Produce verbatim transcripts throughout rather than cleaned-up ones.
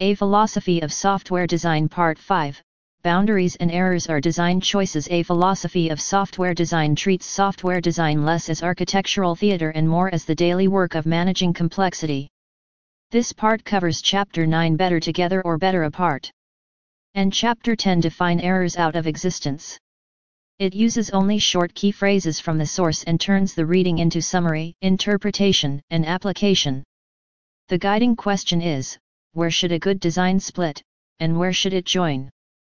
A Philosophy of Software Design Part five, Boundaries and Errors Are Design Choices. A philosophy of software design treats software design less as architectural theater and more as the daily work of managing complexity. This part covers Chapter nine Better Together or Better Apart, and Chapter ten Define Errors Out of Existence. It uses only short key phrases from the source and turns the reading into summary, interpretation, and application. The guiding question is, where should a good design split, and where should it join?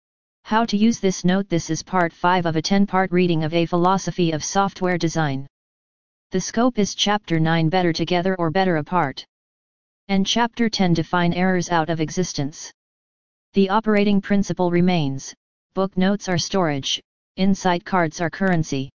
How to use this note. This is part five of a ten-part reading of A Philosophy of Software Design. The scope is Chapter nine Better Together or Better Apart, and Chapter ten Define Errors Out of Existence. The operating principle remains: book notes are storage, insight cards are currency.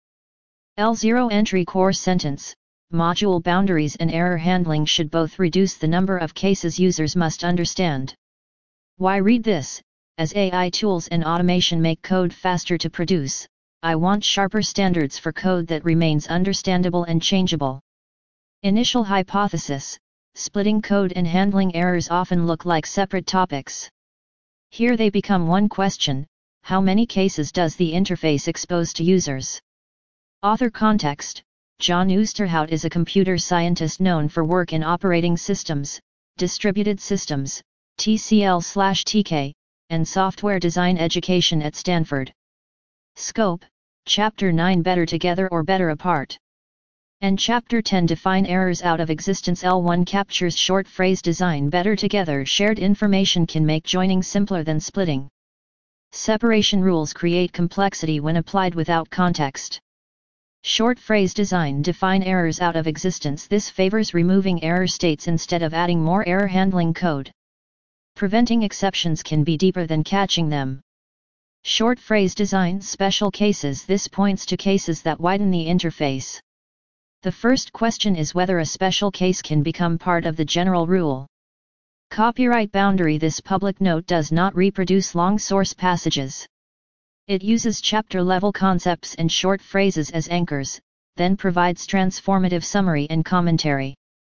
L zero Entry Core Sentence: Module boundaries and error handling should both reduce the number of cases users must understand. Why read this? As A I tools and automation make code faster to produce, I want sharper standards for code that remains understandable and changeable. Initial hypothesis: splitting code and handling errors often look like separate topics. Here they become one question: how many cases does the interface expose to users? Author context: John Oosterhout is a computer scientist known for work in operating systems, distributed systems, T C L slash T K, and software design education at Stanford. Scope: Chapter nine Better Together or Better Apart, and Chapter ten Define Errors Out of Existence. L one captures short phrase design better together. Shared information can make joining simpler than splitting. Separation rules create complexity when applied without context. Short phrase design define errors out of existence. This favors removing error states instead of adding more error handling code. Preventing exceptions can be deeper than catching them. Short phrase design special cases. This points to cases that widen the interface. The first question is whether a special case can become part of the general rule. Copyright boundary: this public note does not reproduce long source passages. It uses chapter-level concepts and short phrases as anchors, then provides transformative summary and commentary.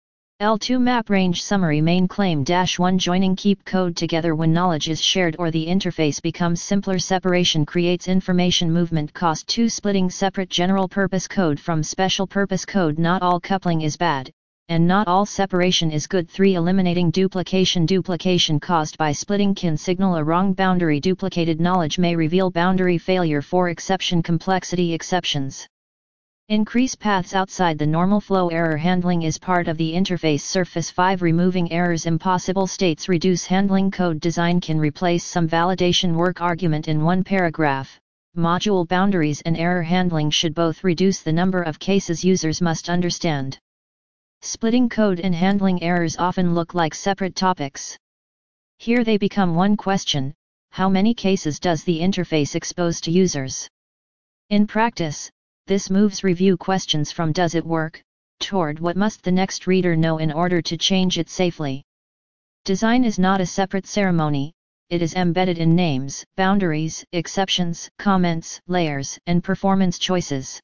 L two Map Range Summary Main Claim one Joining keep code together when knowledge is shared or the interface becomes simpler. Separation creates information movement. Cost two Splitting separate general-purpose code from special-purpose code. Not all coupling is bad, and not all separation is good. three Eliminating duplication. Duplication caused by splitting can signal a wrong boundary. Duplicated knowledge may reveal boundary failure. four Exception complexity. Exceptions increase paths outside the normal flow. Error handling is part of the interface surface. five Removing errors. Impossible states reduce handling. Code design can replace some validation work. Argument in one paragraph: module boundaries and error handling should both reduce the number of cases users must understand. Splitting code and handling errors often look like separate topics. Here they become one question: how many cases does the interface expose to users? In practice, this moves review questions from "does it work?" toward "what must the next reader know in order to change it safely?" Design is not a separate ceremony, it is embedded in names, boundaries, exceptions, comments, layers, and performance choices.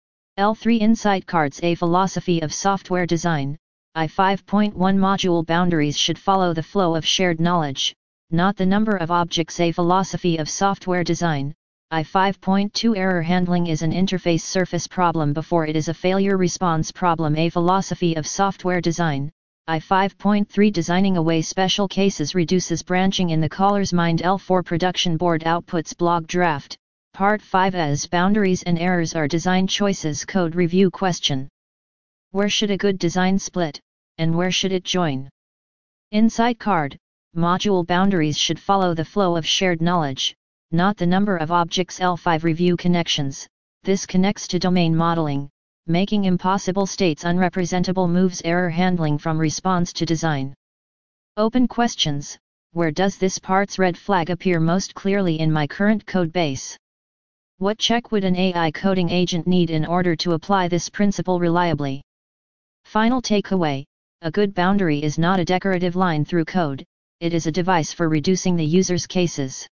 L three Insight Cards. A Philosophy of Software Design, I five point one Module boundaries should follow the flow of shared knowledge, not the number of objects. A Philosophy of Software Design, I five point two Error handling is an interface surface problem before it is a failure response problem. A Philosophy of Software Design, I five point three Designing away special cases reduces branching in the caller's mind. L four Production Board Outputs. Blog Draft, Part five. As boundaries and errors are design choices. Code review question: where should a good design split, and where should it join? Insight card: module boundaries should follow the flow of shared knowledge, not the number of objects. L five Review connections: this connects to domain modeling, making impossible states unrepresentable. Moves error handling from response to design. Open questions: where does this part's red flag appear most clearly in my current code base? What check would an A I coding agent need in order to apply this principle reliably? Final takeaway: a good boundary is not a decorative line through code, it is a device for reducing the user's cases.